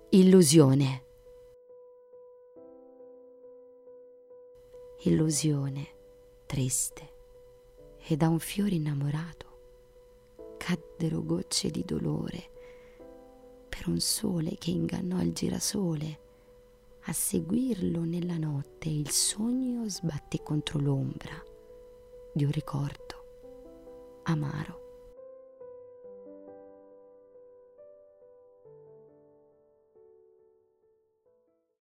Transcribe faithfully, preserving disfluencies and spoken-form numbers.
Illusione. Illusione triste, e da un fiore innamorato caddero gocce di dolore per un sole che ingannò il girasole. A seguirlo nella notte il sogno sbatté contro l'ombra di un ricordo amaro.